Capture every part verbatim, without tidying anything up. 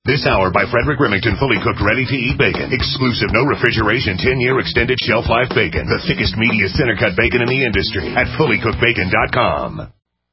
This hour by Frederick Remington, fully cooked, ready-to-eat bacon. Exclusive, no refrigeration, ten-year extended shelf life bacon. The thickest, meatiest, center-cut bacon in the industry at fully cooked bacon dot com.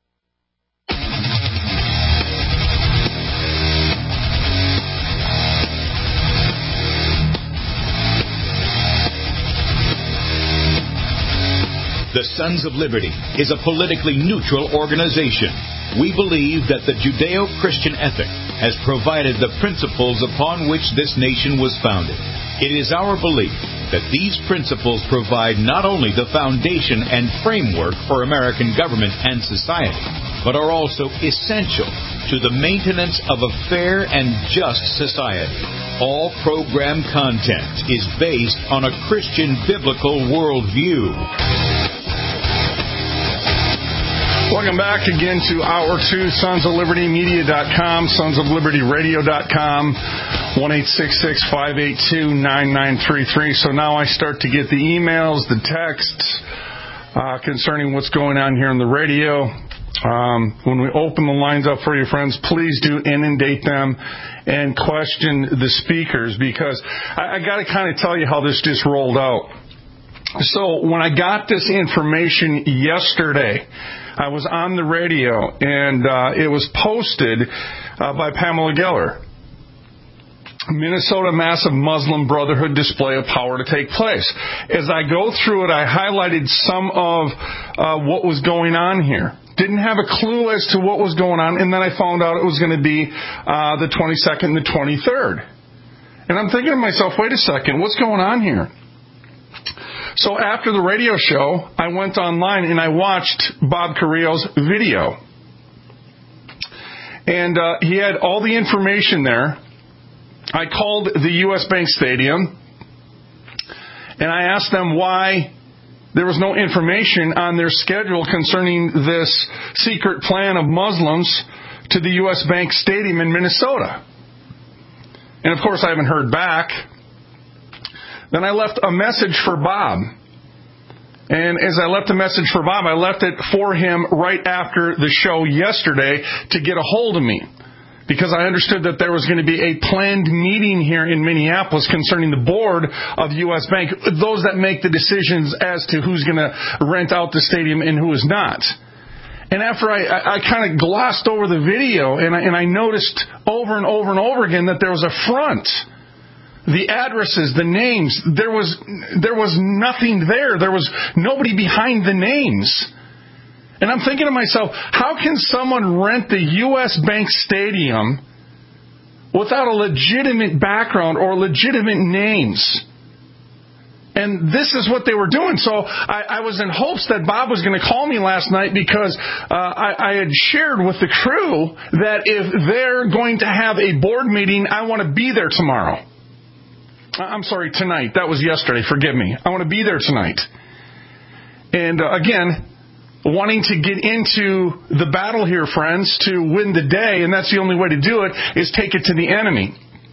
The Sons of Liberty is a politically neutral organization. We believe that the Judeo-Christian ethic has provided the principles upon which this nation was founded. It is our belief that these principles provide not only the foundation and framework for American government and society, but are also essential to the maintenance of a fair and just society. All program content is based on a Christian biblical worldview. Welcome back again to Hour two, sons of liberty media dot com, sons of liberty radio dot com, one eight six six, five eight two, nine nine three three. So now I start to get the emails, the texts uh, concerning what's going on here on the radio. Um, when we open the lines up for you, friends, please do inundate them and question the speakers, because I, I got to kind of tell you how this just rolled out. So when I got this information yesterday, I was on the radio, and uh, it was posted uh, by Pamela Geller. Minnesota massive Muslim Brotherhood display of power to take place. As I go through it, I highlighted some of uh, what was going on here. Didn't have a clue as to what was going on, and then I found out it was going to be uh, the twenty-second and the twenty-third. And I'm thinking to myself, wait a second, what's going on here? So after the radio show, I went online and I watched Bob Carrillo's video. And uh, he had all the information there. I called the U S Bank Stadium, and I asked them why there was no information on their schedule concerning this secret plan of Muslims to the U S Bank Stadium in Minnesota. And of course, I haven't heard back. Then I left a message for Bob. And as I left a message for Bob, I left it for him right after the show yesterday to get a hold of me, because I understood that there was going to be a planned meeting here in Minneapolis concerning the board of U S Bank, those that make the decisions as to who's going to rent out the stadium and who is not. And after I, I, I kind of glossed over the video, and I, and I noticed over and over and over again that there was a front. The addresses, the names, there was there was nothing there. There was nobody behind the names. And I'm thinking to myself, how can someone rent the U S Bank Stadium without a legitimate background or legitimate names? And this is what they were doing. So I, I was in hopes that Bob was going to call me last night, because uh, I, I had shared with the crew that if they're going to have a board meeting, I want to be there tomorrow. I'm sorry, tonight. That was yesterday. Forgive me. I want to be there tonight. And uh, again, wanting to get into the battle here, friends, to win the day, and that's the only way to do it, is take it to the enemy.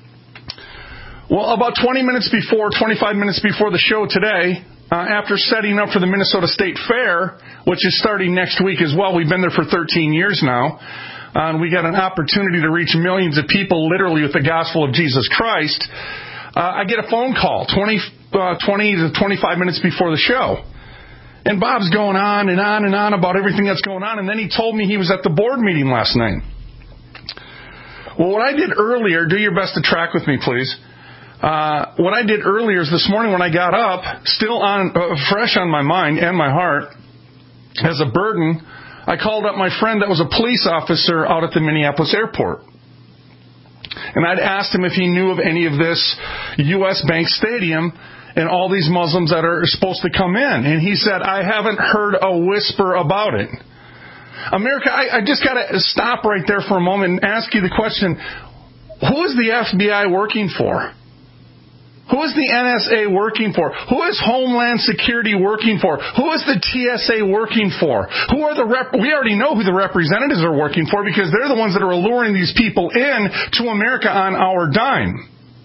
Well, about twenty minutes before, twenty-five minutes before the show today, uh, after setting up for the Minnesota State Fair, which is starting next week as well, we've been there for thirteen years now, uh, and we got an opportunity to reach millions of people literally with the gospel of Jesus Christ. Uh, I get a phone call twenty, uh, twenty to twenty-five minutes before the show. And Bob's going on and on and on about everything that's going on. And then he told me he was at the board meeting last night. Well, what I did earlier, do your best to track with me, please. Uh, what I did earlier is this morning when I got up, still on uh, fresh on my mind and my heart, as a burden, I called up my friend that was a police officer out at the Minneapolis airport. And I'd asked him if he knew of any of this U S Bank Stadium and all these Muslims that are supposed to come in. And he said, I haven't heard a whisper about it. America, I, I just got to stop right there for a moment and ask you the question, who is the F B I working for? Who is the N S A working for? Who is Homeland Security working for? Who is the T S A working for? Who are the rep- we already know who the representatives are working for, because they're the ones that are alluring these people in to America on our dime.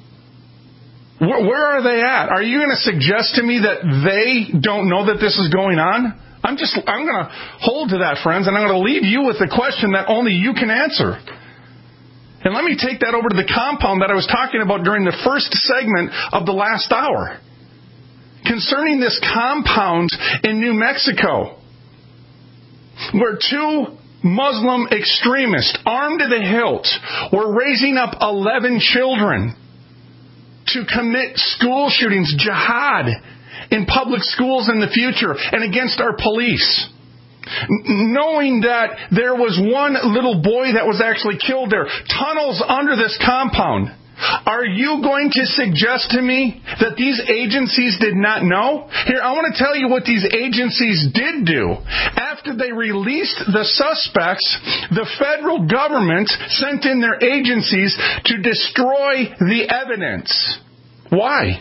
Where, where are they at? Are you going to suggest to me that they don't know that this is going on? I'm just, I'm going to hold to that, friends, and I'm going to leave you with the question that only you can answer. And let me take that over to the compound that I was talking about during the first segment of the last hour. Concerning this compound in New Mexico, where two Muslim extremists, armed to the hilt, were raising up eleven children to commit school shootings, jihad, in public schools in the future and against our police. Knowing that there was one little boy that was actually killed there, tunnels under this compound. Are you going to suggest to me that these agencies did not know? Here, I want to tell you what these agencies did do. After they released the suspects, the federal government sent in their agencies to destroy the evidence. Why?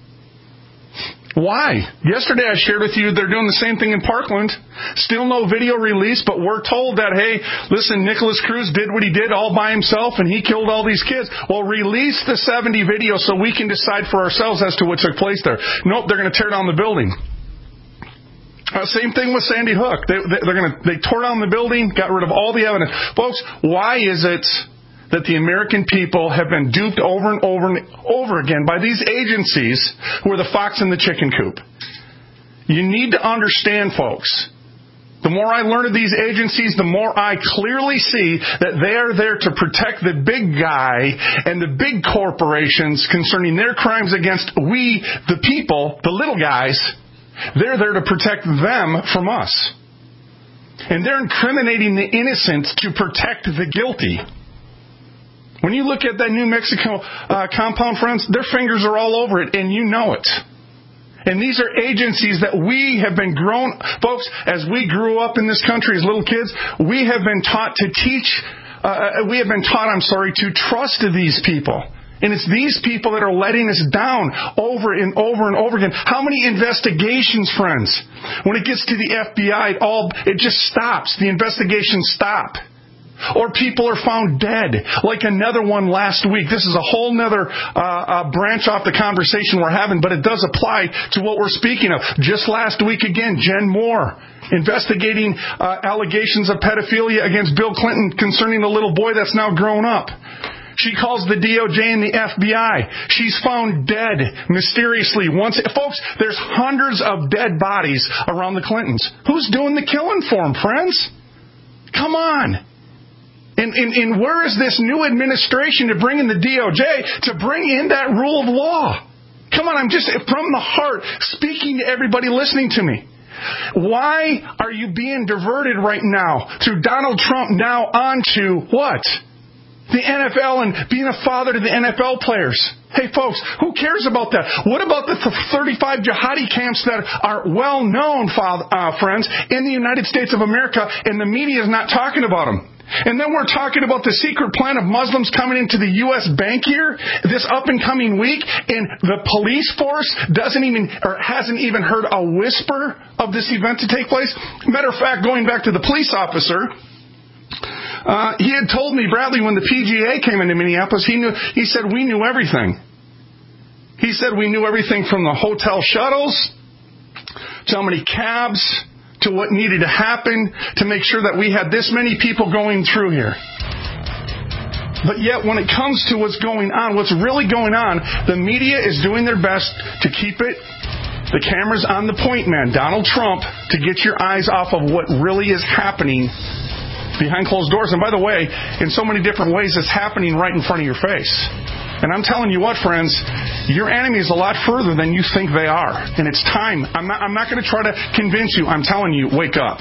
Why? Yesterday I shared with you they're doing the same thing in Parkland. Still no video release, but we're told that, hey, listen, Nicholas Cruz did what he did all by himself and he killed all these kids. Well, release the seventy videos so we can decide for ourselves as to what took place there. Nope, they're going to tear down the building. Uh, same thing with Sandy Hook. They, they, they're going to, they tore down the building, got rid of all the evidence. Folks, why is it that the American people have been duped over and over and over again by these agencies who are the fox in the chicken coop? You need to understand, folks. The more I learn of these agencies, the more I clearly see that they are there to protect the big guy and the big corporations concerning their crimes against we, the people, the little guys. They're there to protect them from us. And they're incriminating the innocent to protect the guilty. When you look at that New Mexico uh, compound, friends, their fingers are all over it, and you know it. And these are agencies that we have been grown, folks, as we grew up in this country as little kids, we have been taught to teach, uh, we have been taught, I'm sorry, to trust these people. And it's these people that are letting us down over and over and over again. How many investigations, friends? When it gets to the F B I, it all it just stops. The investigations stop. Or people are found dead, like another one last week. This is a whole other uh, uh, branch off the conversation we're having, but it does apply to what we're speaking of. Just last week again, Jen Moore investigating uh, allegations of pedophilia against Bill Clinton concerning a little boy that's now grown up. She calls the D O J and the F B I. She's found dead mysteriously. Once, folks, there's hundreds of dead bodies around the Clintons. Who's doing the killing for them, friends? Come on. And, and, and where is this new administration to bring in the D O J to bring in that rule of law? Come on, I'm just from the heart speaking to everybody listening to me. Why are you being diverted right now through Donald Trump now onto what? The N F L and being a father to the N F L players. Hey, folks, who cares about that? What about the thirty-five jihadi camps that are well known, uh, friends, in the United States of America, and the media is not talking about them? And then we're talking about the secret plan of Muslims coming into the U S bank here this up and coming week, and the police force doesn't even or hasn't even heard a whisper of this event to take place. Matter of fact, going back to the police officer, uh, he had told me, Bradley, when the P G A came into Minneapolis, he knew. He said we knew everything. He said we knew everything from the hotel shuttles to how many cabs, to what needed to happen to make sure that we had this many people going through here. But yet, when it comes to what's going on, what's really going on, the media is doing their best to keep it, the cameras on the point man, Donald Trump, to get your eyes off of what really is happening behind closed doors. And by the way, in so many different ways, it's happening right in front of your face. And I'm telling you what, friends, your enemy is a lot further than you think they are. And it's time. I'm not, I'm not going to try to convince you. I'm telling you, wake up.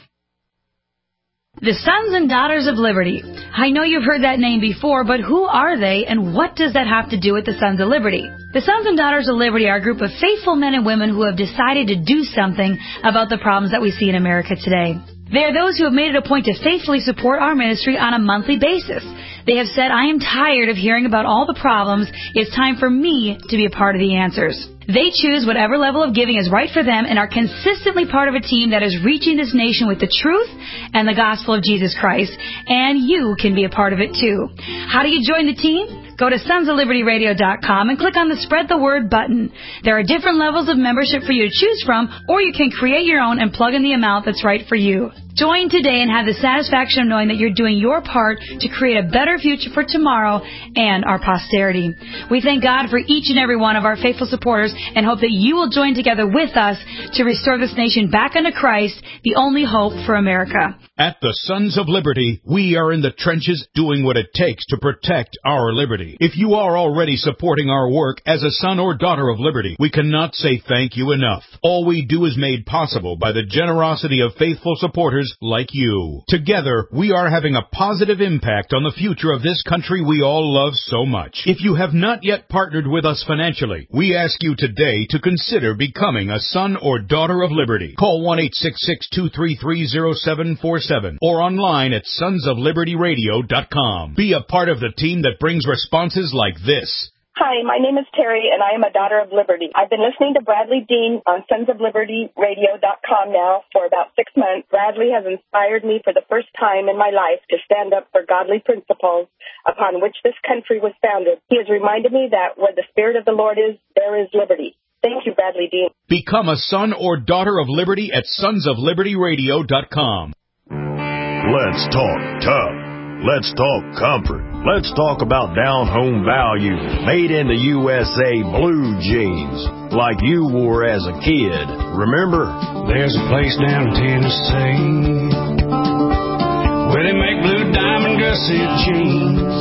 The Sons and Daughters of Liberty. I know you've heard that name before, but who are they and what does that have to do with the Sons of Liberty? The Sons and Daughters of Liberty are a group of faithful men and women who have decided to do something about the problems that we see in America today. They are those who have made it a point to faithfully support our ministry on a monthly basis. They have said, I am tired of hearing about all the problems. It's time for me to be a part of the answers. They choose whatever level of giving is right for them and are consistently part of a team that is reaching this nation with the truth and the gospel of Jesus Christ. And you can be a part of it too. How do you join the team? Go to sons of liberty radio dot com and click on the Spread the Word button. There are different levels of membership for you to choose from, or you can create your own and plug in the amount that's right for you. Join today and have the satisfaction of knowing that you're doing your part to create a better future for tomorrow and our posterity. We thank God for each and every one of our faithful supporters and hope that you will join together with us to restore this nation back unto Christ, the only hope for America. At the Sons of Liberty, we are in the trenches doing what it takes to protect our liberty. If you are already supporting our work as a son or daughter of liberty, we cannot say thank you enough. All we do is made possible by the generosity of faithful supporters like you. Together, we are having a positive impact on the future of this country we all love so much. If you have not yet partnered with us financially, we ask you today to consider becoming a son or daughter of liberty. Call one eight six six, two three three, zero seven four seven or online at sons of liberty radio dot com. Be a part of the team that brings responses like this. Hi, my name is Terry, and I am a daughter of liberty. I've been listening to Bradley Dean on sons of liberty radio dot com now for about six months. Bradley has inspired me for the first time in my life to stand up for godly principles upon which this country was founded. He has reminded me that where the Spirit of the Lord is, there is liberty. Thank you, Bradley Dean. Become a son or daughter of liberty at sons of liberty radio dot com. Let's talk tough. Let's talk comfort. Let's talk about down-home value. Made in the U S A blue jeans, like you wore as a kid. Remember? There's a place down in Tennessee where they make blue diamond gusset jeans.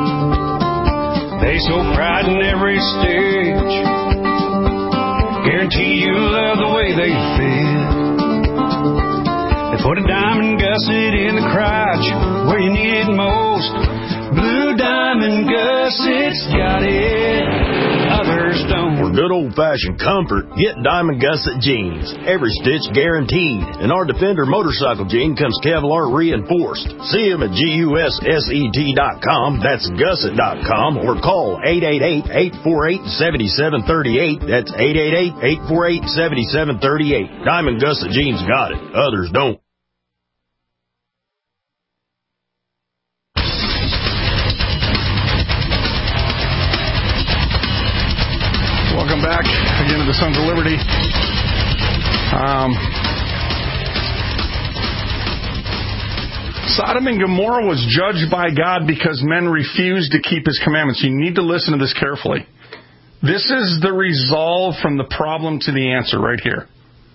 They so pride in every stitch. Guarantee you love the way they fit. They put a diamond gusset in the crotch where you need it most. Blue Diamond Gussets got it, others don't. For good old-fashioned comfort, get Diamond Gusset jeans. Every stitch guaranteed. And our Defender motorcycle jean comes Kevlar reinforced. See them at gusset dot com. That's gusset dot com. Or call eight eight eight, eight four eight, seven seven three eight. That's eight eight eight, eight four eight, seven seven three eight. Diamond Gusset jeans got it. Others don't. Welcome back again to the Sons of Liberty. Um, Sodom and Gomorrah was judged by God because men refused to keep His commandments. You need to listen to this carefully. This is the resolve from the problem to the answer right here.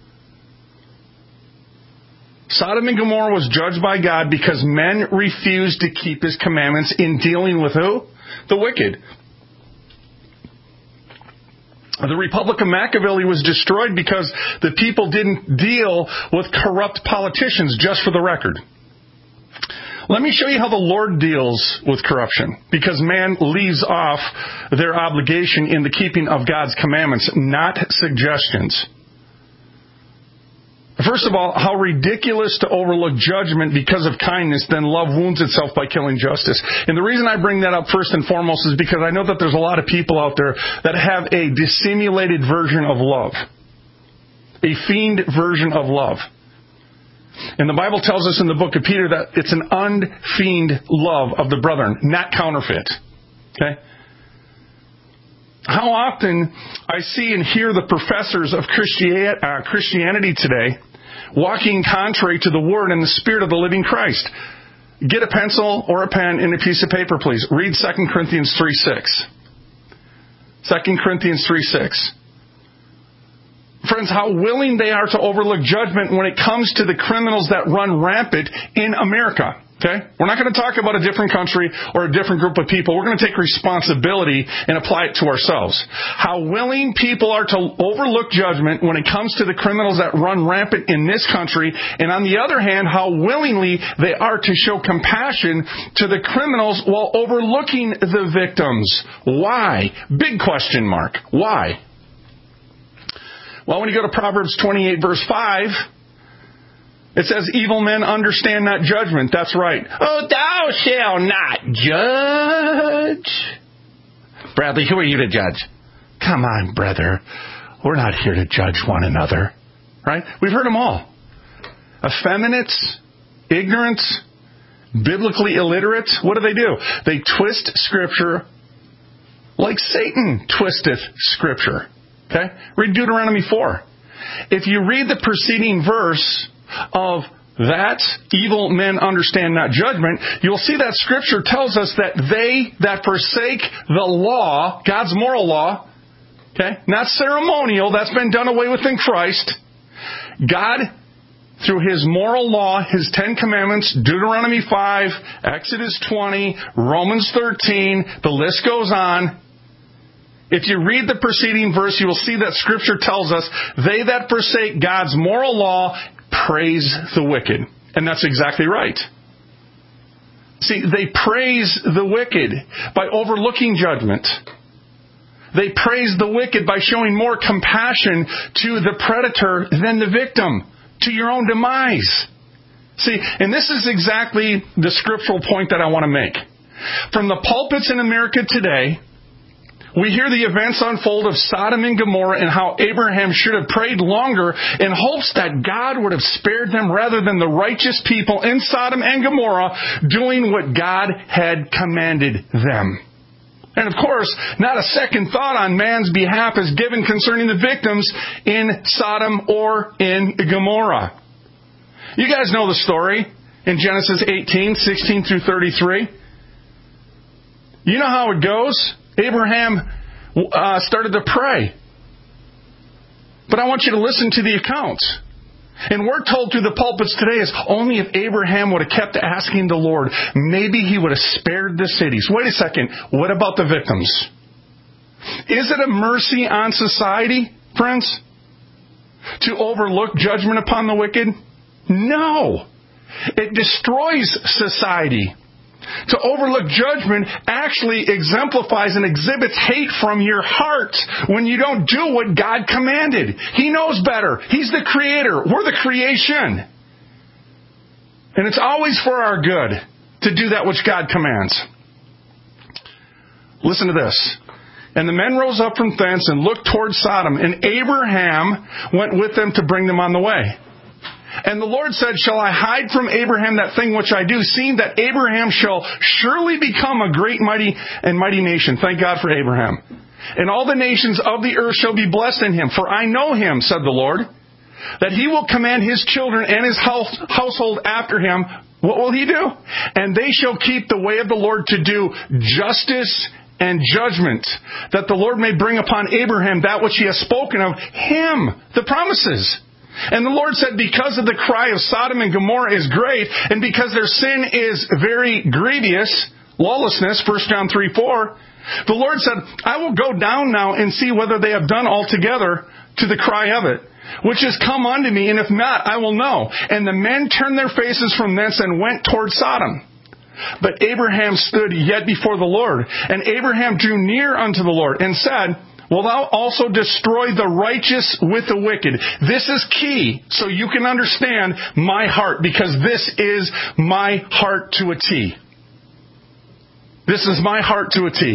Sodom and Gomorrah was judged by God because men refused to keep His commandments in dealing with who? The wicked. The Republic of Machiavelli was destroyed because the people didn't deal with corrupt politicians, just for the record. Let me show you how the Lord deals with corruption, because man leaves off their obligation in the keeping of God's commandments, not suggestions. First of all, how ridiculous to overlook judgment because of kindness, then love wounds itself by killing justice. And the reason I bring that up first and foremost is because I know that there's a lot of people out there that have a dissimulated version of love. A feigned version of love. And the Bible tells us in the book of Peter that it's an unfeigned love of the brethren, not counterfeit. Okay? How often I see and hear the professors of Christianity today walking contrary to the Word and the Spirit of the living Christ. Get a pencil or a pen and a piece of paper, please. Read Second Corinthians three six. Second Corinthians three six. Friends, how willing they are to overlook judgment when it comes to the criminals that run rampant in America. Okay? We're not going to talk about a different country or a different group of people. We're going to take responsibility and apply it to ourselves. How willing people are to overlook judgment when it comes to the criminals that run rampant in this country. And on the other hand, how willingly they are to show compassion to the criminals while overlooking the victims. Why? Big question mark. Why? Well, when you go to Proverbs twenty-eight, verse five... it says, evil men understand not judgment. That's right. Oh, thou shalt not judge. Bradley, who are you to judge? Come on, brother. We're not here to judge one another. Right? We've heard them all. Effeminates, ignorance, biblically illiterate. What do they do? They twist Scripture like Satan twisteth Scripture. Okay? Read Deuteronomy four. If you read the preceding verse of that evil men understand not judgment, you'll see that Scripture tells us that they that forsake the law, God's moral law, okay, not ceremonial, that's been done away with in Christ. God, through His moral law, His Ten Commandments, Deuteronomy five, Exodus twenty, Romans thirteen, the list goes on. If you read the preceding verse, you will see that Scripture tells us, they that forsake God's moral law praise the wicked. And that's exactly right. See, they praise the wicked by overlooking judgment. They praise the wicked by showing more compassion to the predator than the victim, to your own demise. See, and this is exactly the scriptural point that I want to make. From the pulpits in America today, we hear the events unfold of Sodom and Gomorrah and how Abraham should have prayed longer in hopes that God would have spared them rather than the righteous people in Sodom and Gomorrah doing what God had commanded them. And of course, not a second thought on man's behalf is given concerning the victims in Sodom or in Gomorrah. You guys know the story in Genesis eighteen, sixteen through thirty-three. You know how it goes. Abraham uh, started to pray. But I want you to listen to the account. And we're told through the pulpits today is only if Abraham would have kept asking the Lord, maybe he would have spared the cities. Wait a second. What about the victims? Is it a mercy on society, friends, to overlook judgment upon the wicked? No. It destroys society. To overlook judgment actually exemplifies and exhibits hate from your heart when you don't do what God commanded. He knows better. He's the creator. We're the creation. And it's always for our good to do that which God commands. Listen to this. And the men rose up from thence and looked toward Sodom, and Abraham went with them to bring them on the way. And the Lord said, shall I hide from Abraham that thing which I do, seeing that Abraham shall surely become a great mighty and mighty nation. Thank God for Abraham. And all the nations of the earth shall be blessed in him. For I know him, said the Lord, that he will command his children and his house, household after him. What will he do? And they shall keep the way of the Lord to do justice and judgment, that the Lord may bring upon Abraham that which he has spoken of him, the promises. And the Lord said, because of the cry of Sodom and Gomorrah is great, and because their sin is very grievous, lawlessness, First John three four, the Lord said, I will go down now and see whether they have done altogether to the cry of it, which is come unto me, and if not, I will know. And the men turned their faces from thence and went toward Sodom. But Abraham stood yet before the Lord, and Abraham drew near unto the Lord and said, will thou also destroy the righteous with the wicked? This is key so you can understand my heart, because this is my heart to a T. This is my heart to a T.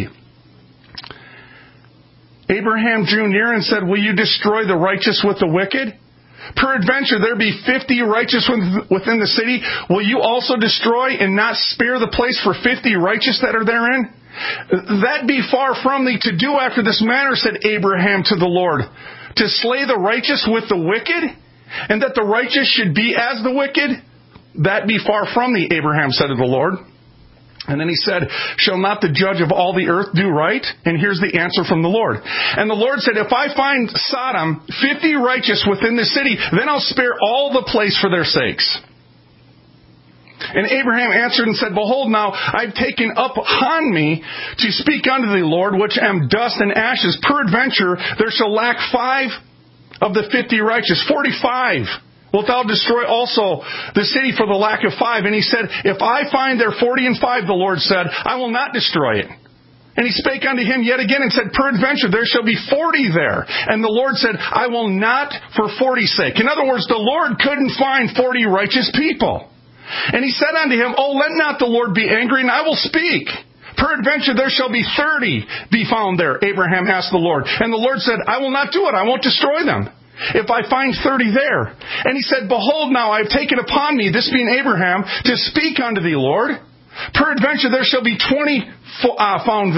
Abraham drew near and said, will you destroy the righteous with the wicked? Peradventure there be fifty righteous within the city. Will you also destroy and not spare the place for fifty righteous that are therein? That be far from thee to do after this manner, said Abraham to the Lord, to slay the righteous with the wicked, and that the righteous should be as the wicked? That be far from thee, Abraham said to the Lord. And then he said, shall not the judge of all the earth do right? And here's the answer from the Lord. And the Lord said, if I find Sodom fifty righteous within the city, then I'll spare all the place for their sakes. And Abraham answered and said, behold, now I've taken up upon me to speak unto thee, Lord, which am dust and ashes. Peradventure there shall lack five of the fifty righteous, forty-five. Wilt thou destroy also the city for the lack of five? And he said, if I find there forty and five, the Lord said, I will not destroy it. And he spake unto him yet again and said, peradventure there shall be forty there. And the Lord said, I will not for forty's sake. In other words, the Lord couldn't find forty righteous people. And he said unto him, oh, let not the Lord be angry, and I will speak. Peradventure there shall be thirty be found there, Abraham asked the Lord. And the Lord said, I will not do it. I won't destroy them, if I find thirty there. And he said, behold, now I have taken upon me, this being Abraham, to speak unto thee, Lord. Peradventure there shall be twenty uh, found there.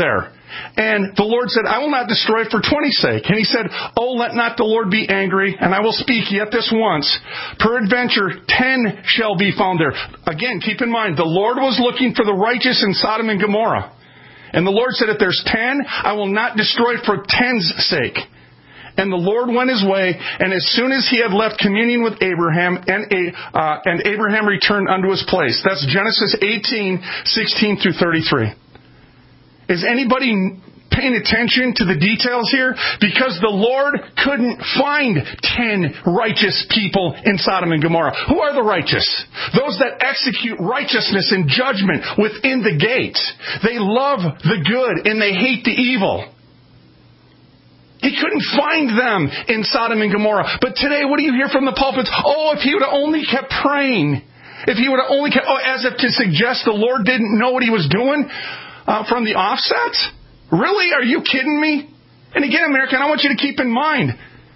And the Lord said, I will not destroy it for twenty's sake. And he said, oh, let not the Lord be angry, and I will speak yet this once. Peradventure, ten shall be found there. Again, keep in mind, the Lord was looking for the righteous in Sodom and Gomorrah. And the Lord said, if there's ten, I will not destroy it for ten's sake. And the Lord went his way, and as soon as he had left communion with Abraham, and, uh, and Abraham returned unto his place. That's Genesis eighteen, sixteen through thirty-three. Is anybody paying attention to the details here? Because the Lord couldn't find ten righteous people in Sodom and Gomorrah. Who are the righteous? Those that execute righteousness and judgment within the gates. They love the good and they hate the evil. He couldn't find them in Sodom and Gomorrah. But today, what do you hear from the pulpits? Oh, if he would have only kept praying. If he would have only kept, oh, as if to suggest the Lord didn't know what he was doing uh, from the offset? Really? Are you kidding me? And again, American, I want you to keep in mind,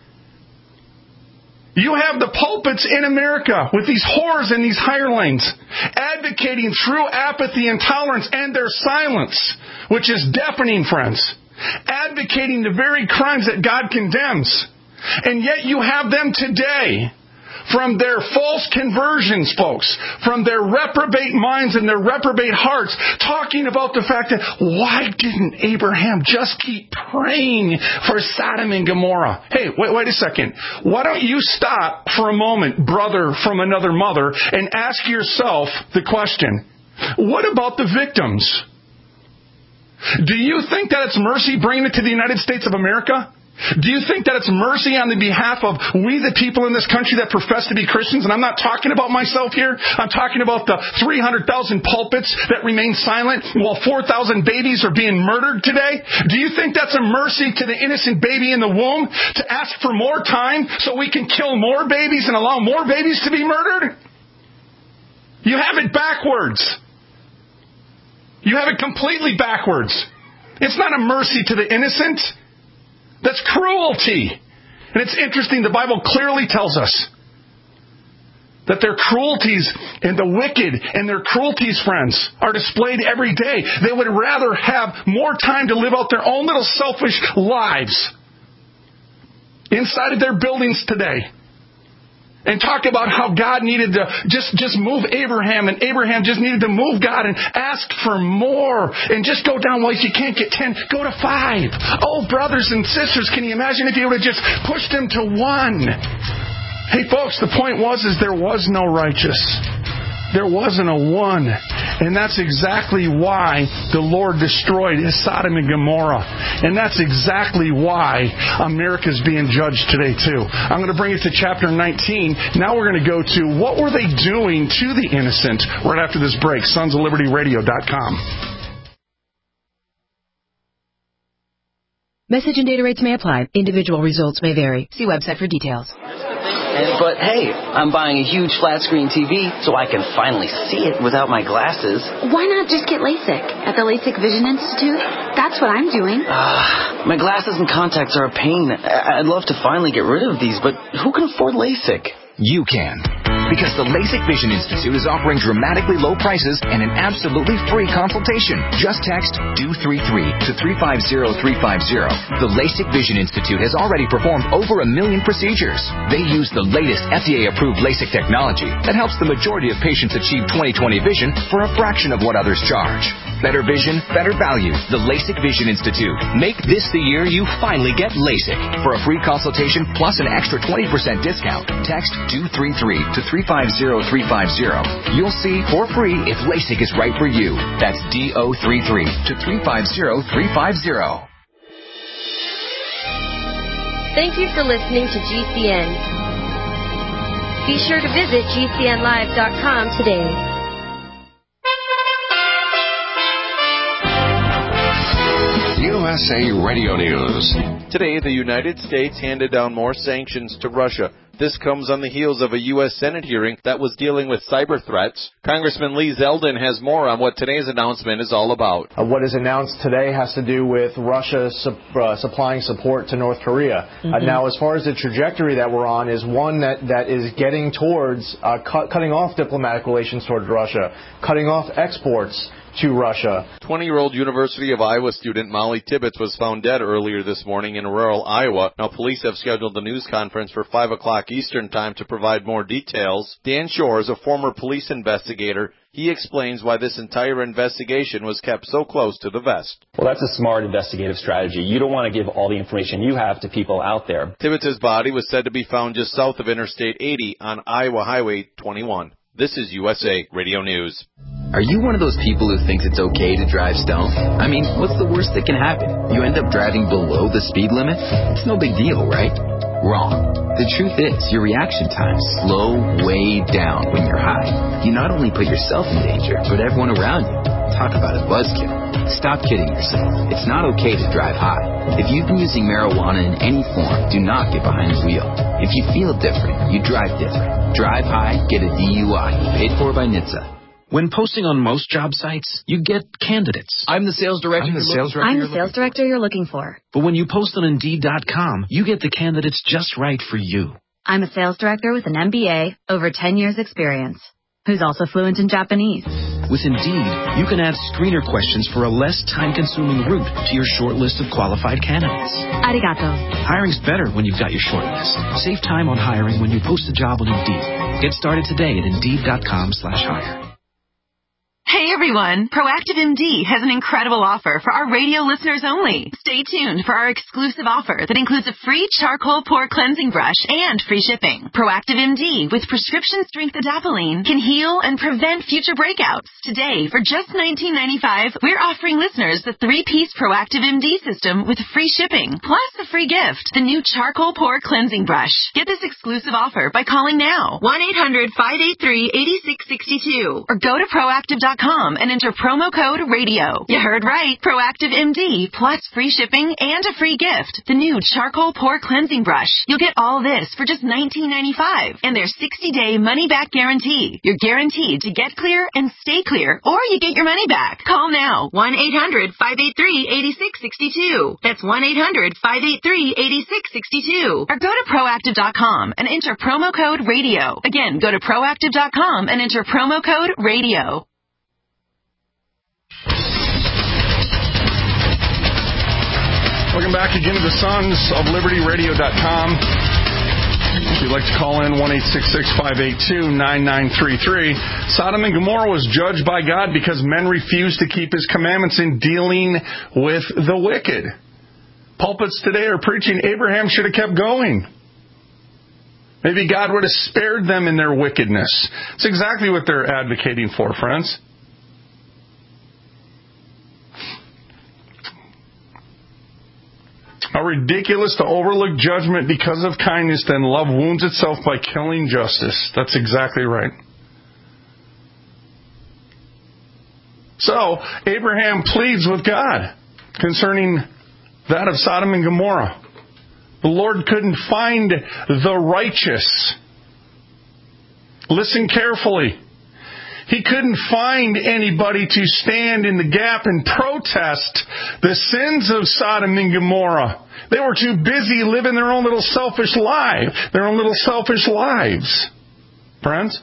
you have the pulpits in America with these whores and these hirelings advocating through apathy and intolerance and their silence, which is deafening, friends. Advocating the very crimes that God condemns. And yet you have them today, from their false conversions, folks, from their reprobate minds and their reprobate hearts, talking about the fact that, why didn't Abraham just keep praying for Sodom and Gomorrah? Hey, wait, wait a second. Why don't you stop for a moment, brother from another mother, and ask yourself the question, what about the victims? Do you think that it's mercy bringing it to the United States of America? Do you think that it's mercy on the behalf of we the people in this country that profess to be Christians? And I'm not talking about myself here. I'm talking about the three hundred thousand pulpits that remain silent while four thousand babies are being murdered today. Do you think that's a mercy to the innocent baby in the womb to ask for more time so we can kill more babies and allow more babies to be murdered? You have it backwards. You have it completely backwards. It's not a mercy to the innocent. That's cruelty. And it's interesting, the Bible clearly tells us that their cruelties and the wicked and their cruelties, friends, are displayed every day. They would rather have more time to live out their own little selfish lives inside of their buildings today. And talk about how God needed to just, just move Abraham, and Abraham just needed to move God and ask for more. And just go down, well, if you can't get ten, go to five. Oh, brothers and sisters, can you imagine if you would have just pushed him to one? Hey, folks, the point was is there was no righteous. There wasn't a one. And that's exactly why the Lord destroyed Sodom and Gomorrah. And that's exactly why America's being judged today, too. I'm going to bring it to chapter nineteen. Now we're going to go to what were they doing to the innocent right after this break. sons of liberty radio dot com. Message and data rates may apply. Individual results may vary. See website for details. And, but hey, I'm buying a huge flat screen T V so I can finally see it without my glasses. Why not just get LASIK at the LASIK Vision Institute? That's what I'm doing. Uh, my glasses and contacts are a pain. I'd love to finally get rid of these, but who can afford LASIK? You can. Because the LASIK Vision Institute is offering dramatically low prices and an absolutely free consultation. Just text D O three three to three five zero three five zero. The LASIK Vision Institute has already performed over a million procedures. They use the latest F D A-approved LASIK technology that helps the majority of patients achieve twenty twenty vision for a fraction of what others charge. Better vision, better value. The LASIK Vision Institute. Make this the year you finally get LASIK. For a free consultation plus an extra twenty percent discount, text D O three three to three five zero three five zero. You'll see for free if LASIK is right for you. That's D O three three to three five zero three five zero. Thank you for listening to G C N. Be sure to visit G C N live dot com today. U S A Radio News. Today, the United States handed down more sanctions to Russia. This comes on the heels of a U S Senate hearing that was dealing with cyber threats. Congressman Lee Zeldin has more on what today's announcement is all about. Uh, what is announced today has to do with Russia su- uh, supplying support to North Korea. Mm-hmm. Uh, now, as far as the trajectory that we're on is one that, that is getting towards uh, cu- cutting off diplomatic relations towards Russia, cutting off exports to Russia. twenty-year-old University of Iowa student Molly Tibbetts was found dead earlier this morning in rural Iowa. Now, police have scheduled a news conference for five o'clock Eastern Time to provide more details. Dan Shores, a former police investigator, he explains why this entire investigation was kept so close to the vest. Well, that's a smart investigative strategy. You don't want to give all the information you have to people out there. Tibbetts' body was said to be found just south of Interstate eighty on Iowa Highway twenty-one. This is U S A Radio News. Are you one of those people who thinks it's okay to drive stoned? I mean, what's the worst that can happen? You end up driving below the speed limit? It's no big deal, right? Wrong. The truth is, your reaction times slow way down when you're high. You not only put yourself in danger, but everyone around you. Talk about a buzzkill. Stop kidding yourself. It's not okay to drive high. If you've been using marijuana in any form, do not get behind the wheel. If you feel different, you drive different. Drive high, get a D U I. Paid for by N H T S A. When posting on most job sites, you get candidates. I'm the sales director. I'm the sales director. I'm the sales director you're looking for. But when you post on Indeed dot com, you get the candidates just right for you. I'm a sales director with an M B A, over ten years experience, who's also fluent in Japanese. With Indeed, you can add screener questions for a less time-consuming route to your short list of qualified candidates. Arigato. Hiring's better when you've got your short list. Save time on hiring when you post a job on Indeed. Get started today at Indeed dot com slash hire. Hey everyone, Proactive M D has an incredible offer for our radio listeners only. Stay tuned for our exclusive offer that includes a free charcoal pore cleansing brush and free shipping. Proactive M D with prescription strength adapalene can heal and prevent future breakouts. Today, for just nineteen ninety-five dollars, we're offering listeners the three-piece Proactive M D system with free shipping, plus a free gift, the new charcoal pore cleansing brush. Get this exclusive offer by calling now, one eight hundred, five eight three, eight six six two, or go to proactive dot com and enter promo code radio. You heard right. Proactive M D plus free shipping and a free gift. The new charcoal pore cleansing brush. You'll get all this for just nineteen ninety-five dollars and their sixty-day money-back guarantee. You're guaranteed to get clear and stay clear, or you get your money back. Call now. one eight hundred, five eight three, eight six six two. That's one eight hundred, five eight three, eight six six two. Or go to proactive dot com and enter promo code radio. Again, go to proactive dot com and enter promo code radio. Welcome back again to the Sons of Liberty Radio dot com. If you'd like to call in, one eight six six, five eight two, nine nine three three. Sodom and Gomorrah was judged by God because men refused to keep His commandments in dealing with the wicked. Pulpits today are preaching Abraham should have kept going. Maybe God would have spared them in their wickedness. It's exactly what they're advocating for, friends. How ridiculous to overlook judgment because of kindness, then love wounds itself by killing justice. That's exactly right. So, Abraham pleads with God concerning that of Sodom and Gomorrah. The Lord couldn't find the righteous. Listen carefully. He couldn't find anybody to stand in the gap and protest the sins of Sodom and Gomorrah. They were too busy living their own little selfish life, their own little selfish lives. Friends,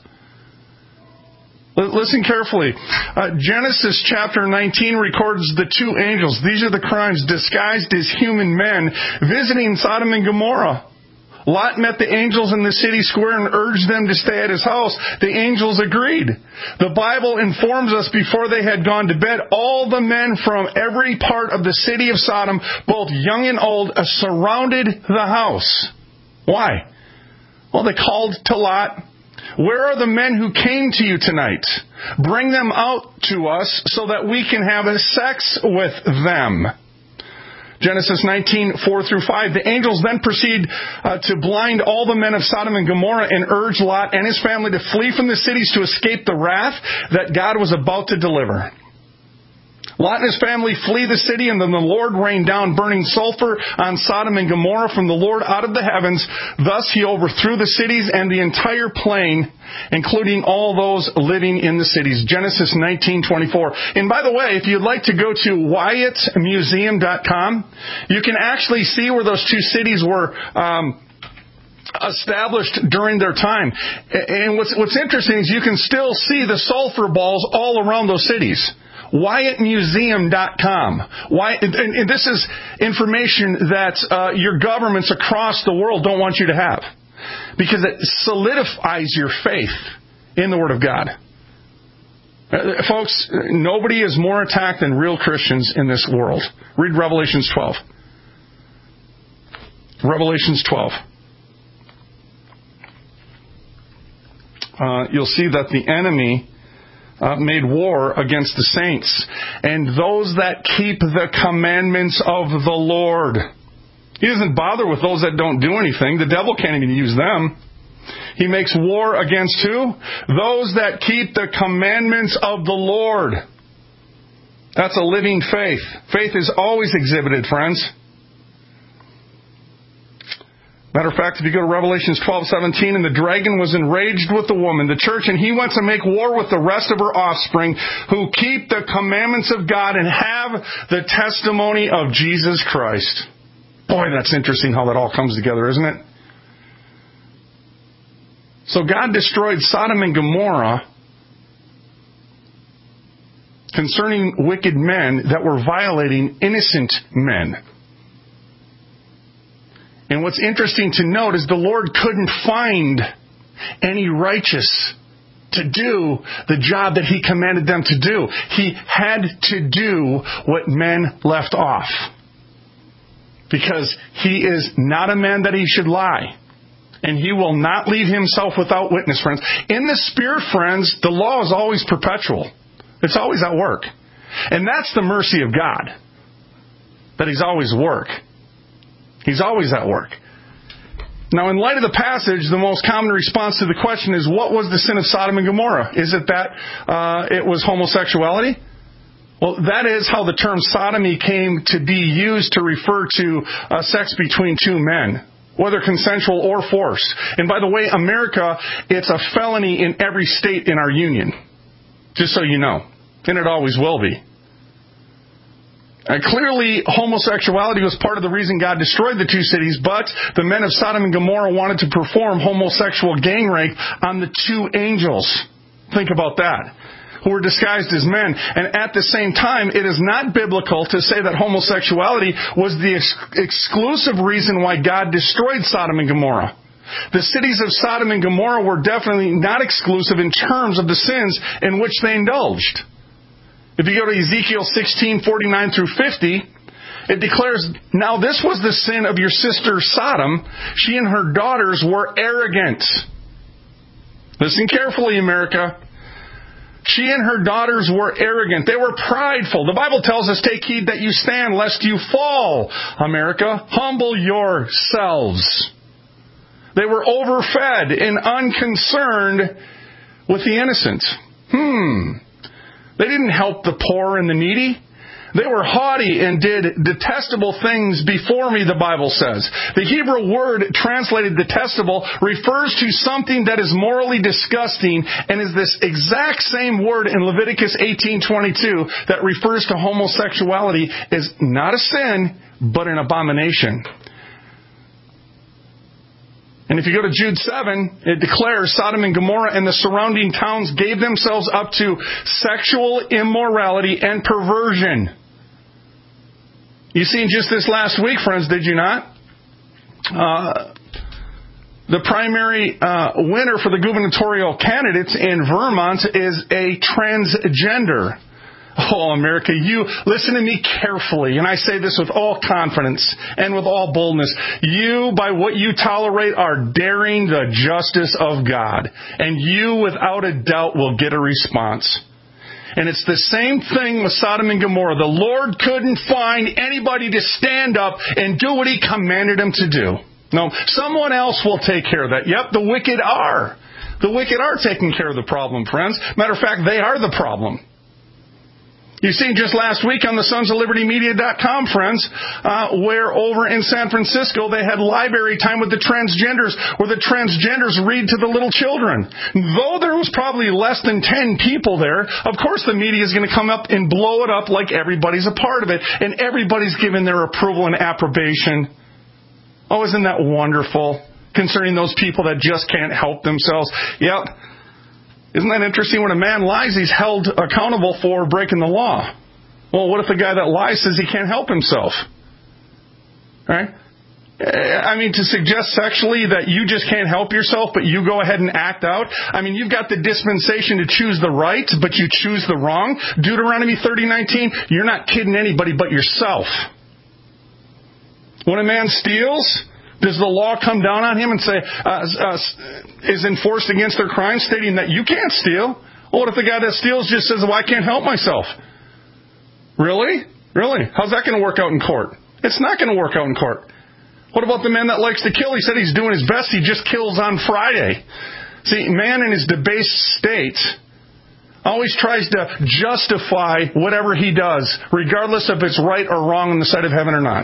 listen carefully. Uh, Genesis chapter nineteen records the two angels. These are the crimes disguised as human men visiting Sodom and Gomorrah. Lot met the angels in the city square and urged them to stay at his house. The angels agreed. The Bible informs us before they had gone to bed, all the men from every part of the city of Sodom, both young and old, surrounded the house. Why? Well, they called to Lot, "Where are the men who came to you tonight? Bring them out to us so that we can have sex with them." Genesis nineteen, four through five. The angels then proceed uh, to blind all the men of Sodom and Gomorrah and urge Lot and his family to flee from the cities to escape the wrath that God was about to deliver. Lot and his family flee the city, and then the Lord rained down burning sulfur on Sodom and Gomorrah from the Lord out of the heavens. Thus he overthrew the cities and the entire plain, including all those living in the cities. Genesis nineteen twenty-four. And by the way, if you'd like to go to Wyatt Museum dot com, you can actually see where those two cities were um, established during their time. And what's, what's interesting is you can still see the sulfur balls all around those cities. Wyatt Museum dot com. Why, and, and this is information that uh, your governments across the world don't want you to have, because it solidifies your faith in the Word of God. Uh, folks, nobody is more attacked than real Christians in this world. Read Revelations twelve. Revelations twelve. Uh, you'll see that the enemy uh, made war against the saints and those that keep the commandments of the Lord. He doesn't bother with those that don't do anything. The devil can't even use them. He makes war against who? Those that keep the commandments of the Lord. That's a living faith. Faith is always exhibited, friends. Matter of fact, if you go to Revelations twelve seventeen, and the dragon was enraged with the woman, the church, and he went to make war with the rest of her offspring who keep the commandments of God and have the testimony of Jesus Christ. Boy, that's interesting how that all comes together, isn't it? So God destroyed Sodom and Gomorrah concerning wicked men that were violating innocent men. And what's interesting to note is the Lord couldn't find any righteous to do the job that He commanded them to do. He had to do what men left off. Because He is not a man that He should lie. And He will not leave Himself without witness, friends. In the Spirit, friends, the law is always perpetual. It's always at work. And that's the mercy of God. That He's always at work. He's always at work. Now, in light of the passage, the most common response to the question is, what was the sin of Sodom and Gomorrah? Is it that uh, it was homosexuality? Well, that is how the term sodomy came to be used to refer to uh, sex between two men, whether consensual or forced. And by the way, America, it's a felony in every state in our union, just so you know. And it always will be. Uh, clearly, homosexuality was part of the reason God destroyed the two cities, but the men of Sodom and Gomorrah wanted to perform homosexual gang rape on the two angels. Think about that. Who were disguised as men. And at the same time, it is not biblical to say that homosexuality was the ex- exclusive reason why God destroyed Sodom and Gomorrah. The cities of Sodom and Gomorrah were definitely not exclusive in terms of the sins in which they indulged. If you go to Ezekiel sixteen, forty-nine through fifty, it declares, now this was the sin of your sister Sodom. She and her daughters were arrogant. Listen carefully, America. She and her daughters were arrogant. They were prideful. The Bible tells us, take heed that you stand lest you fall. America, humble yourselves. They were overfed and unconcerned with the innocent. Hmm. They didn't help the poor and the needy. They were haughty and did detestable things before me, the Bible says. The Hebrew word translated detestable refers to something that is morally disgusting and is this exact same word in Leviticus eighteen twenty-two that refers to homosexuality as not a sin, but an abomination. And if you go to Jude seven, it declares Sodom and Gomorrah and the surrounding towns gave themselves up to sexual immorality and perversion. You seen just this last week, friends, did you not? Uh, the primary uh, winner for the gubernatorial candidates in Vermont is a transgender. Oh, America, you listen to me carefully, and I say this with all confidence and with all boldness. You, by what you tolerate, are daring the justice of God, and you, without a doubt, will get a response. And it's the same thing with Sodom and Gomorrah. The Lord couldn't find anybody to stand up and do what He commanded them to do. No, someone else will take care of that. Yep, the wicked are. The wicked are taking care of the problem, friends. Matter of fact, they are the problem. You see, just last week on the Sons of Liberty Media dot com, friends, uh, where over in San Francisco they had library time with the transgenders, where the transgenders read to the little children. Though there was probably less than ten people there, of course the media is going to come up and blow it up like everybody's a part of it, and everybody's given their approval and approbation. Oh, isn't that wonderful? Concerning those people that just can't help themselves. Yep. Isn't that interesting? When a man lies, he's held accountable for breaking the law. Well, what if the guy that lies says he can't help himself? Right? I mean, to suggest sexually that you just can't help yourself, but you go ahead and act out. I mean, you've got the dispensation to choose the right, but you choose the wrong. Deuteronomy thirty nineteen, you're not kidding anybody but yourself. When a man steals, does the law come down on him and say, uh, uh, is enforced against their crime, stating that you can't steal? Well, what if the guy that steals just says, well, I can't help myself? Really? Really? How's that going to work out in court? It's not going to work out in court. What about the man that likes to kill? He said he's doing his best. He just kills on Friday. See, man in his debased state always tries to justify whatever he does, regardless if it's right or wrong in the sight of heaven or not.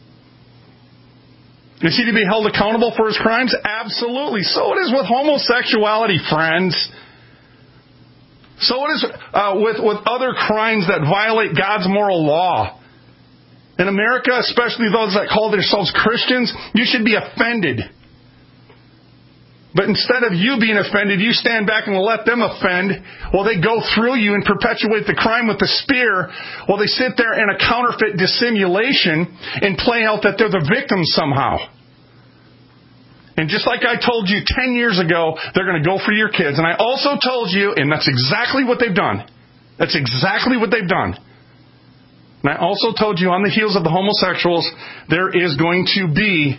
Is he to be held accountable for his crimes? Absolutely. So it is with homosexuality, friends. So it is uh, with, with other crimes that violate God's moral law. In America, especially those that call themselves Christians, you should be offended. But instead of you being offended, you stand back and let them offend while they go through you and perpetuate the crime with the spear, while they sit there in a counterfeit dissimulation and play out that they're the victims somehow. And just like I told you ten years ago, they're going to go for your kids. And I also told you, and that's exactly what they've done. That's exactly what they've done. And I also told you on the heels of the homosexuals, there is going to be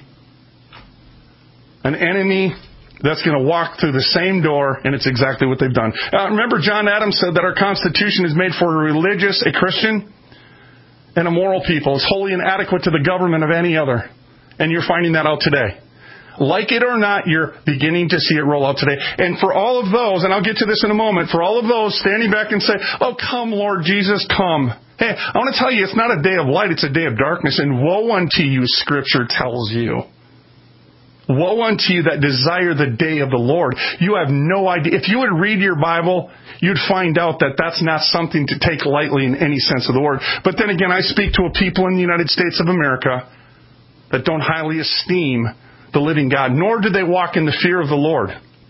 an enemy that's going to walk through the same door, and it's exactly what they've done. Uh, remember, John Adams said that our Constitution is made for a religious, a Christian, and a moral people. It's wholly inadequate to the government of any other. And you're finding that out today. Like it or not, you're beginning to see it roll out today. And for all of those, and I'll get to this in a moment, for all of those standing back and say, oh, come, Lord Jesus, come. Hey, I want to tell you, it's not a day of light, it's a day of darkness. And woe unto you, Scripture tells you. Woe unto you that desire the day of the Lord. You have no idea. If you would read your Bible, you'd find out that that's not something to take lightly in any sense of the word. But then again, I speak to a people in the United States of America that don't highly esteem the living God, nor do they walk in the fear of the Lord.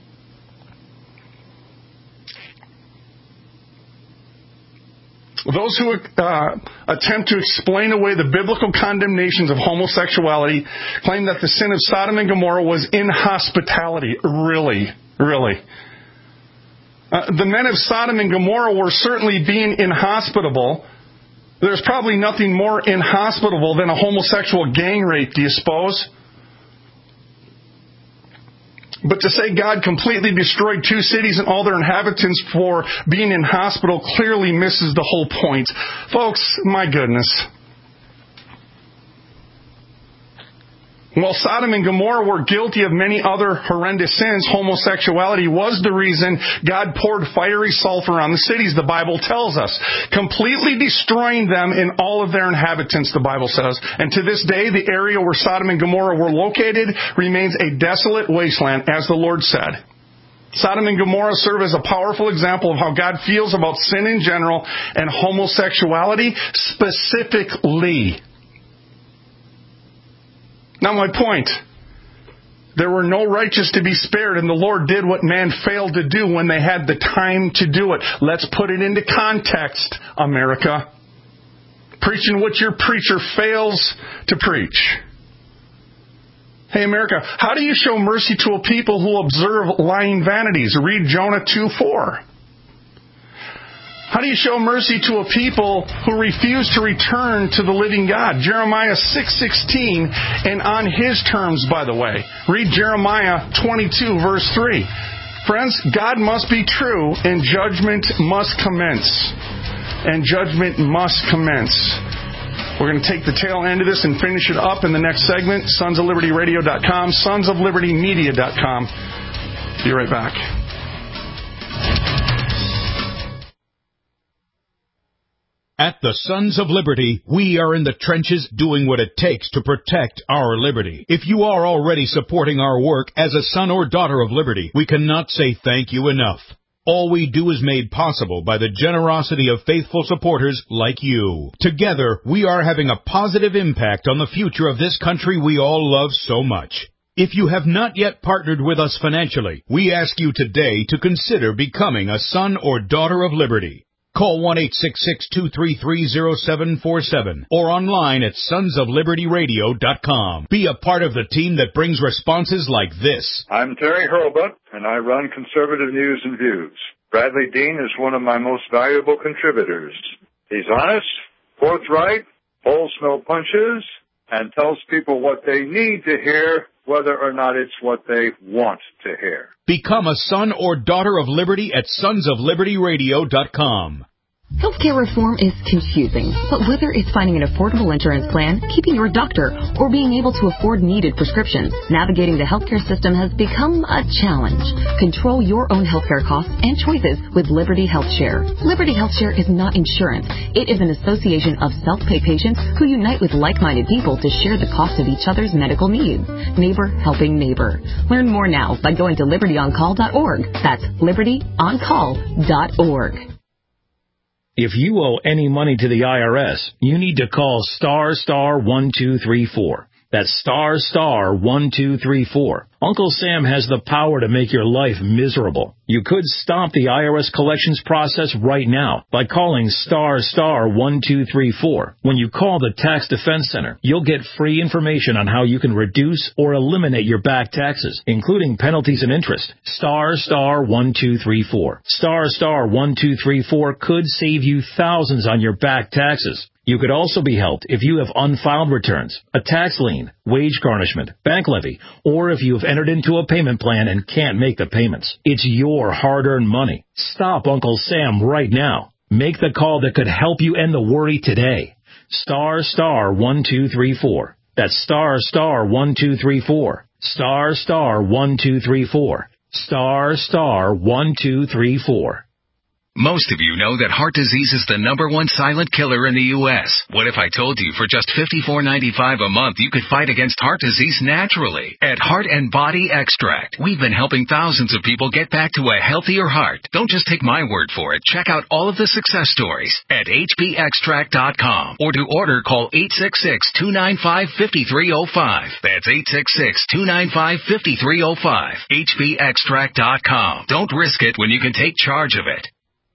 Those who uh, attempt to explain away the biblical condemnations of homosexuality claim that the sin of Sodom and Gomorrah was inhospitality. Really, really. Uh, the men of Sodom and Gomorrah were certainly being inhospitable. There's probably nothing more inhospitable than a homosexual gang rape, do you suppose? But to say God completely destroyed two cities and all their inhabitants for being inhospitable clearly misses the whole point. Folks, my goodness. While Sodom and Gomorrah were guilty of many other horrendous sins, homosexuality was the reason God poured fiery sulfur on the cities, the Bible tells us, completely destroying them and all of their inhabitants, the Bible says. And to this day, the area where Sodom and Gomorrah were located remains a desolate wasteland, as the Lord said. Sodom and Gomorrah serve as a powerful example of how God feels about sin in general and homosexuality specifically. Now my point, there were no righteous to be spared, and the Lord did what man failed to do when they had the time to do it. Let's put it into context, America. Preaching what your preacher fails to preach. Hey, America, how do you show mercy to a people who observe lying vanities? Read Jonah two four. How do you show mercy to a people who refuse to return to the living God? Jeremiah six sixteen, and on his terms, by the way. Read Jeremiah twenty-two, verse three. Friends, God must be true, and judgment must commence. And judgment must commence. We're going to take the tail end of this and finish it up in the next segment. sons of liberty radio dot com, sons of liberty media dot com. Be right back. At the Sons of Liberty, we are in the trenches doing what it takes to protect our liberty. If you are already supporting our work as a son or daughter of liberty, we cannot say thank you enough. All we do is made possible by the generosity of faithful supporters like you. Together, we are having a positive impact on the future of this country we all love so much. If you have not yet partnered with us financially, we ask you today to consider becoming a son or daughter of liberty. Call one eight six six, two three three, zero seven four seven or online at sons of liberty radio dot com. Be a part of the team that brings responses like this. I'm Terry Hurlbut, and I run Conservative News and Views. Bradley Dean is one of my most valuable contributors. He's honest, forthright, pulls no punches, and tells people what they need to hear, whether or not it's what they want to hear. Become a son or daughter of liberty at sons of liberty radio dot com. Healthcare reform is confusing, but whether it's finding an affordable insurance plan, keeping your doctor, or being able to afford needed prescriptions, navigating the healthcare system has become a challenge. Control your own healthcare costs and choices with Liberty HealthShare. Liberty HealthShare is not insurance. It is an association of self-pay patients who unite with like-minded people to share the cost of each other's medical needs. Neighbor helping neighbor. Learn more now by going to liberty on call dot org. That's liberty on call dot org. If you owe any money to the I R S, you need to call star star one two three four. That's star star one two three four. Uncle Sam has the power to make your life miserable. You could stop the I R S collections process right now by calling star star one two three four. When you call the Tax Defense Center, you'll get free information on how you can reduce or eliminate your back taxes, including penalties and interest. Star star one two three four. Star star one two three four could save you thousands on your back taxes. You could also be helped if you have unfiled returns, a tax lien, wage garnishment, bank levy, or if you have entered into a payment plan and can't make the payments. It's your hard-earned money. Stop Uncle Sam right now. Make the call that could help you end the worry today. Star star one two three four. That's star star one two three four. Star star one two three four. Star star one two three four. Most of you know that heart disease is the number one silent killer in the U S What if I told you for just fifty-four ninety-five a month you could fight against heart disease naturally? At Heart and Body Extract, we've been helping thousands of people get back to a healthier heart. Don't just take my word for it. Check out all of the success stories at h b extract dot com or to order call eight six six, two nine five, five three zero five. That's eight six six, two nine five, five three zero five. h b extract dot com. Don't risk it when you can take charge of it.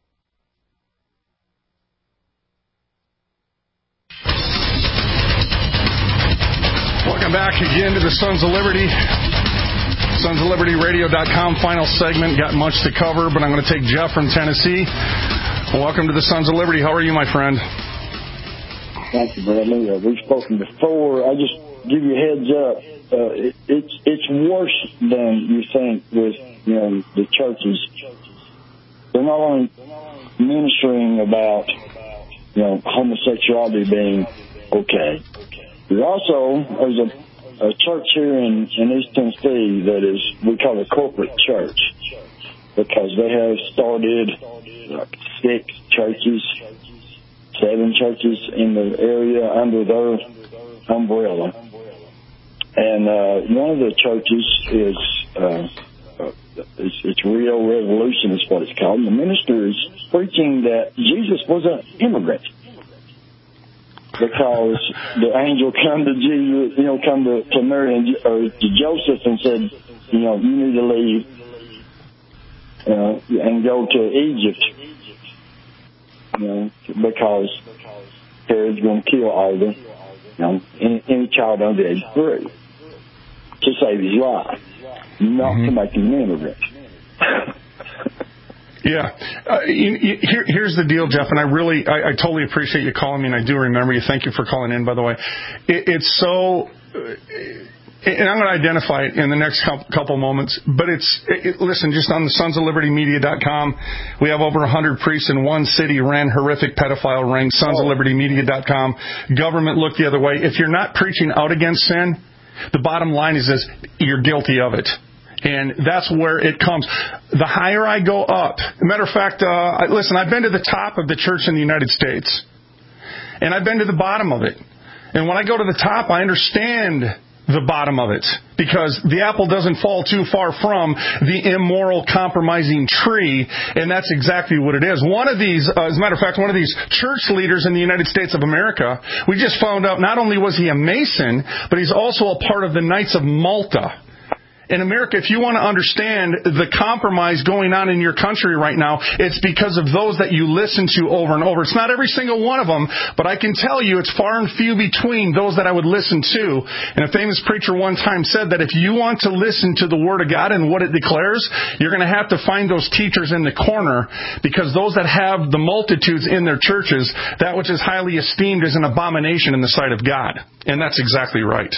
Welcome back again to the Sons of Liberty. sons of liberty radio dot com, final segment. Got much to cover, but I'm going to take Jeff from Tennessee. Welcome to the Sons of Liberty. How are you, my friend? Thank you, Bradley. Uh, we've spoken before. I just give you a heads up. Uh, it, it's it's worse than you think with you know the churches. They're not only ministering about you know homosexuality being okay. There's also there's a, a church here in, in East Tennessee that is we call a corporate church because they have started like six churches, seven churches in the area under their umbrella, and uh, one of the churches is uh, uh, it's, it's Rio Revolution is what it's called. And the minister is preaching that Jesus was an immigrant. Because the angel come to Jesus, you know, come to, to Mary and or to Joseph and said, you know, you need to leave uh, and go to Egypt, you know, because Herod's going to kill all the, you know, any, any child under the age of three to save his life, not mm-hmm. to make him an immigrant. Yeah. Uh, you, you, here, here's the deal, Jeff, and I really, I, I totally appreciate you calling me, and I do remember you. Thank you for calling in, by the way. It, it's so, uh, and I'm going to identify it in the next couple moments, but it's, it, listen, just on the sons of liberty media dot com, we have over one hundred priests in one city ran horrific pedophile rings, sons of liberty media dot com. Government look the other way. If you're not preaching out against sin, the bottom line is this, you're guilty of it. And that's where it comes. The higher I go up, matter of fact, uh, listen, I've been to the top of the church in the United States, and I've been to the bottom of it. And when I go to the top, I understand the bottom of it, because the apple doesn't fall too far from the immoral, compromising tree, and that's exactly what it is. One of these, uh, as a matter of fact, one of these church leaders in the United States of America, we just found out not only was he a Mason, but he's also a part of the Knights of Malta. In America, if you want to understand the compromise going on in your country right now, it's because of those that you listen to over and over. It's not every single one of them, but I can tell you it's far and few between those that I would listen to. And a famous preacher one time said that if you want to listen to the Word of God and what it declares, you're going to have to find those teachers in the corner, because those that have the multitudes in their churches, that which is highly esteemed is an abomination in the sight of God. And that's exactly right.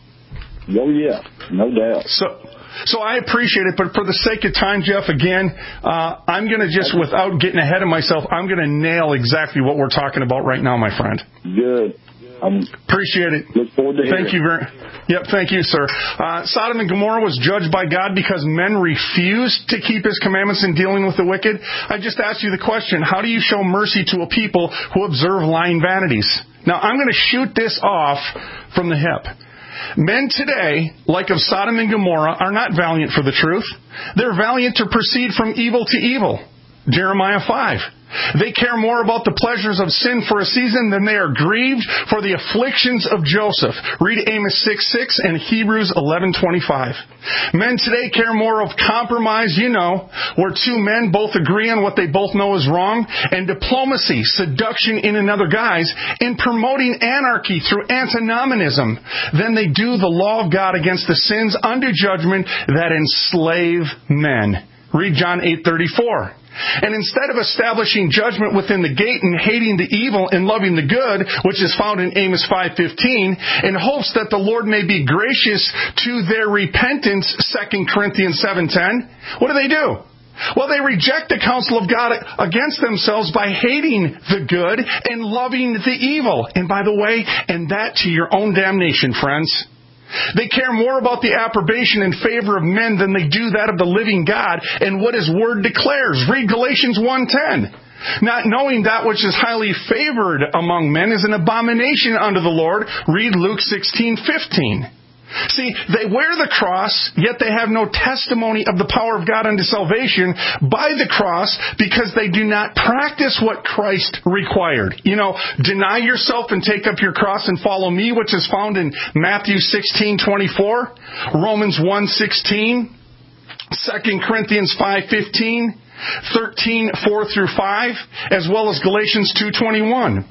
Oh, yeah, no doubt. So, so I appreciate it, but for the sake of time, Jeff, again, uh, I'm going to just, without getting ahead of myself, I'm going to nail exactly what we're talking about right now, my friend. Good. Um, appreciate it. Look forward to Thank hearing. you very. Yep, thank you, sir. Uh, Sodom and Gomorrah was judged by God because men refused to keep His commandments in dealing with the wicked. I just asked you the question: how do you show mercy to a people who observe lying vanities? Now, I'm going to shoot this off from the hip. Men today, like of Sodom and Gomorrah, are not valiant for the truth. They're valiant to proceed from evil to evil. Jeremiah five. They care more about the pleasures of sin for a season than they are grieved for the afflictions of Joseph. Read Amos six six and Hebrews eleven twenty-five. Men today care more of compromise, you know, where two men both agree on what they both know is wrong, and diplomacy, seduction in another guise, in promoting anarchy through antinomianism, than they do the law of God against the sins under judgment that enslave men. Read John eight thirty-four. And instead of establishing judgment within the gate and hating the evil and loving the good, which is found in Amos five fifteen, in hopes that the Lord may be gracious to their repentance, Second Corinthians seven ten, what do they do? Well, they reject the counsel of God against themselves by hating the good and loving the evil. And by the way, and that to your own damnation, friends. They care more about the approbation and favor of men than they do that of the living God and what His Word declares. Read Galatians one ten. Not knowing that which is highly favored among men is an abomination unto the Lord. Read Luke sixteen fifteen. See, they wear the cross, yet they have no testimony of the power of God unto salvation by the cross, because they do not practice what Christ required. You know, deny yourself and take up your cross and follow me, which is found in Matthew sixteen twenty-four, Romans one sixteen, Second Corinthians five fifteen, thirteen four through five, as well as Galatians two twenty-one.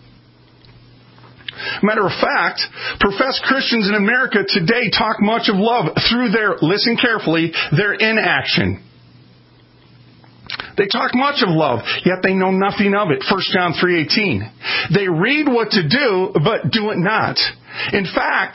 Matter of fact, professed Christians in America today talk much of love through their, listen carefully, their inaction. They talk much of love, yet they know nothing of it. First John three eighteen. They read what to do, but do it not. In fact,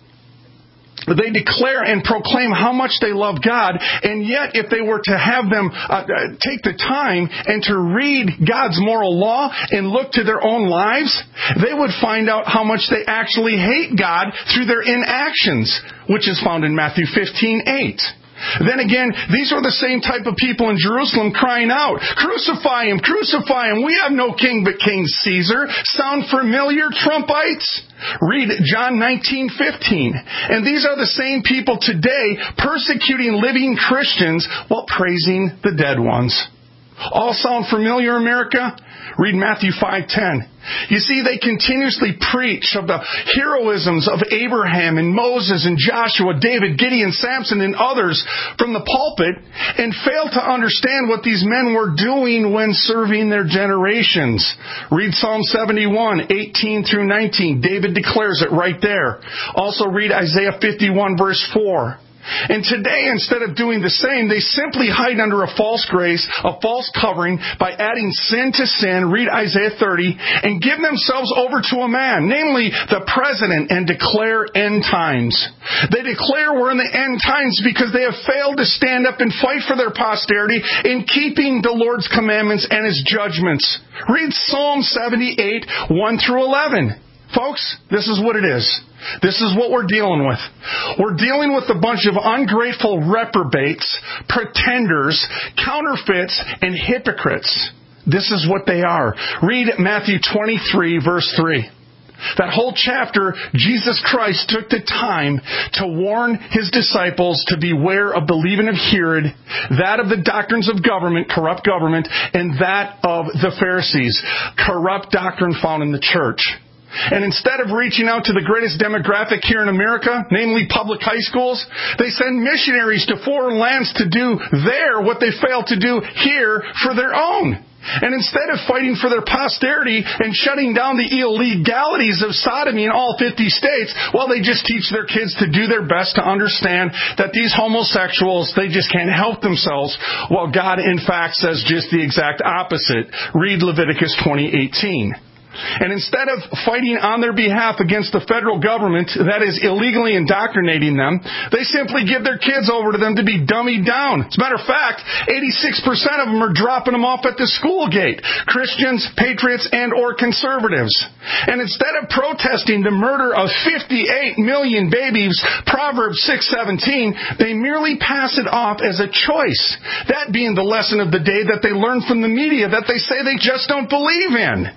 they declare and proclaim how much they love God, and yet if they were to have them uh, take the time and to read God's moral law and look to their own lives, they would find out how much they actually hate God through their inactions, which is found in Matthew fifteen eight. Then again, these are the same type of people in Jerusalem crying out, "Crucify Him, crucify Him, we have no king but King Caesar." Sound familiar, Trumpites? Read John nineteen fifteen. And these are the same people today persecuting living Christians while praising the dead ones. All sound familiar, America? Read Matthew five ten. You see, they continuously preach of the heroisms of Abraham and Moses and Joshua, David, Gideon, Samson, and others from the pulpit, and fail to understand what these men were doing when serving their generations. Read Psalm seventy-one, eighteen through nineteen. David declares it right there. Also read Isaiah fifty-one, verse four. And today, instead of doing the same, they simply hide under a false grace, a false covering, by adding sin to sin, read Isaiah thirty, and give themselves over to a man, namely the president, and declare end times. They declare we're in the end times because they have failed to stand up and fight for their posterity in keeping the Lord's commandments and His judgments. Read Psalm seventy-eight, one through eleven. Folks, this is what it is. This is what we're dealing with. We're dealing with a bunch of ungrateful reprobates, pretenders, counterfeits, and hypocrites. This is what they are. Read Matthew twenty-three, verse three. That whole chapter, Jesus Christ took the time to warn His disciples to beware of the leaven of Herod, that of the doctrines of government, corrupt government, and that of the Pharisees, corrupt doctrine found in the church. And instead of reaching out to the greatest demographic here in America, namely public high schools, they send missionaries to foreign lands to do there what they failed to do here for their own. And instead of fighting for their posterity and shutting down the illegalities of sodomy in all fifty states, well, they just teach their kids to do their best to understand that these homosexuals, they just can't help themselves, while God, in fact, says just the exact opposite. Read Leviticus twenty eighteen. And instead of fighting on their behalf against the federal government that is illegally indoctrinating them, they simply give their kids over to them to be dummied down. As a matter of fact, eighty-six percent of them are dropping them off at the school gate. Christians, patriots, and or conservatives. And instead of protesting the murder of fifty-eight million babies, Proverbs six seventeen, they merely pass it off as a choice. That being the lesson of the day that they learn from the media that they say they just don't believe in.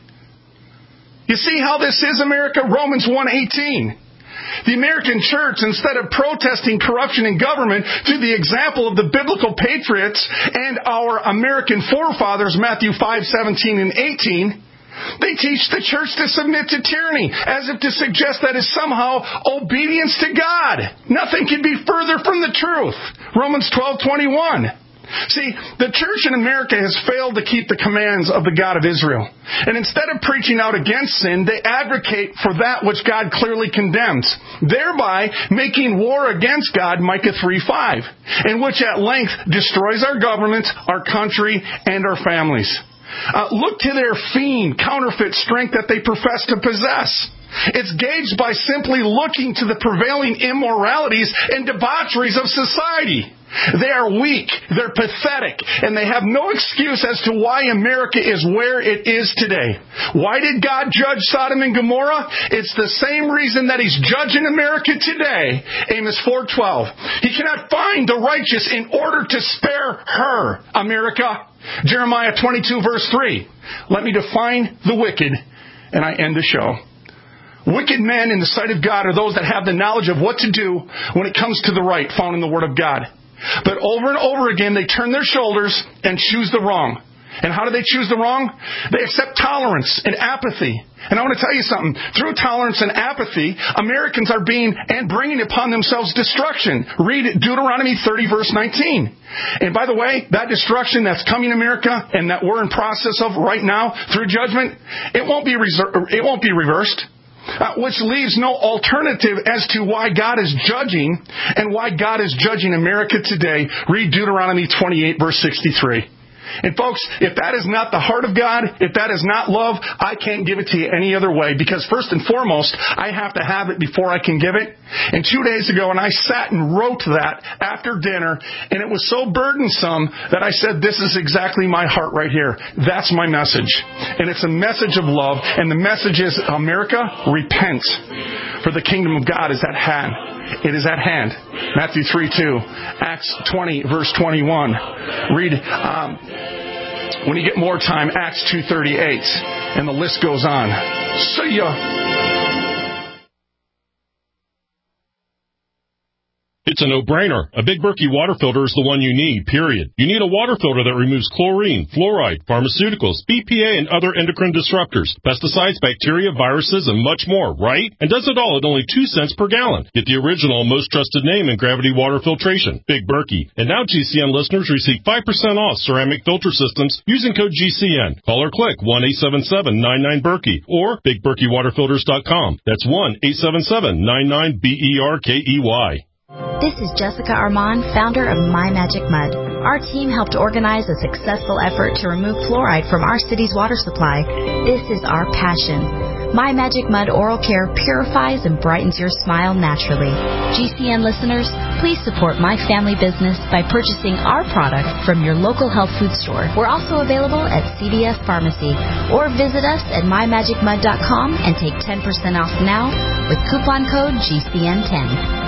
You see how this is, America? Romans one eighteen. The American church, instead of protesting corruption in government through the example of the biblical patriots and our American forefathers, Matthew five seventeen and eighteen, they teach the church to submit to tyranny, as if to suggest that is somehow obedience to God. Nothing can be further from the truth. Romans twelve twenty-one. See, the church in America has failed to keep the commands of the God of Israel. And instead of preaching out against sin, they advocate for that which God clearly condemns, thereby making war against God, Micah three five, in which at length destroys our government, our country, and our families. Uh, look to their fiend, counterfeit strength that they profess to possess. It's gauged by simply looking to the prevailing immoralities and debaucheries of society. They are weak, they're pathetic, and they have no excuse as to why America is where it is today. Why did God judge Sodom and Gomorrah? It's the same reason that He's judging America today. Amos four twelve. He cannot find the righteous in order to spare her, America. Jeremiah twenty-two verse three. Let me define the wicked, and I end the show. Wicked men in the sight of God are those that have the knowledge of what to do when it comes to the right found in the Word of God. But over and over again, they turn their shoulders and choose the wrong. And how do they choose the wrong? They accept tolerance and apathy. And I want to tell you something. Through tolerance and apathy, Americans are being and bringing upon themselves destruction. Read Deuteronomy thirty, verse nineteen. And by the way, that destruction that's coming in America and that we're in process of right now through judgment, it won't be reser- it won't be reversed. Uh, which leaves no alternative as to why God is judging and why God is judging America today. Read Deuteronomy twenty-eight, verse sixty-three. And folks, if that is not the heart of God, if that is not love, I can't give it to you any other way. Because first and foremost, I have to have it before I can give it. And two days ago, and I sat and wrote that after dinner, and it was so burdensome that I said, this is exactly my heart right here. That's my message. And it's a message of love. And the message is, America, repent. For the kingdom of God is at hand. It is at hand. Matthew three two. Acts twenty, verse twenty-one. Read, um, when you get more time, Acts two thirty-eight. And the list goes on. See ya. It's a no-brainer. A Big Berkey water filter is the one you need, period. You need a water filter that removes chlorine, fluoride, pharmaceuticals, B P A, and other endocrine disruptors, pesticides, bacteria, viruses, and much more, right? And does it all at only two cents per gallon. Get the original, most trusted name in gravity water filtration, Big Berkey. And now G C N listeners receive five percent off ceramic filter systems using code G C N. Call or click one eight seven seven nine nine Berkey or big berkey water filters dot com. That's one eight seven seven nine nine B E R K E Y. This is Jessica Armand, founder of My Magic Mud. Our team helped organize a successful effort to remove fluoride from our city's water supply. This is our passion. My Magic Mud Oral Care purifies and brightens your smile naturally. G C N listeners, please support my family business by purchasing our product from your local health food store. We're also available at C V S Pharmacy, or visit us at my magic mud dot com and take ten percent off now with coupon code G C N ten.